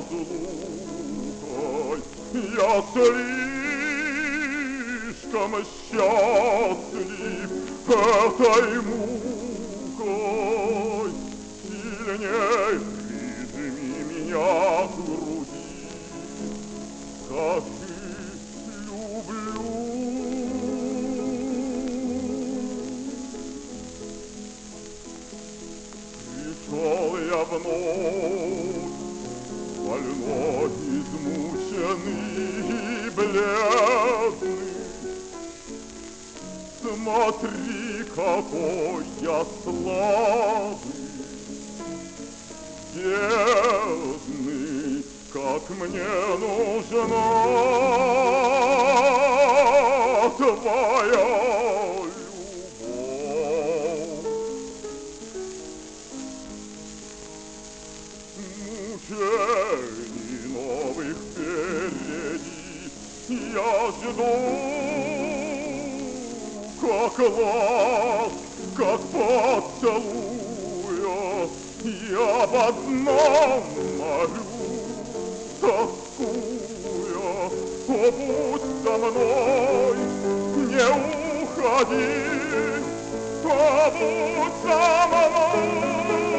разлукой. Я слишком счастлив этой мукой. Сильней прижми меня к груди, скажи, люблю. Пришел я вновь, больной, измученный и бледный. Смотри, какой я слабый, бедный, как мне нужна твоя любовь. Мучений новых впереди я жду, как ласк, как поцелуя. Я об одном молю, тоскуя. О, будь со мной, не уходи, о, будь со мной.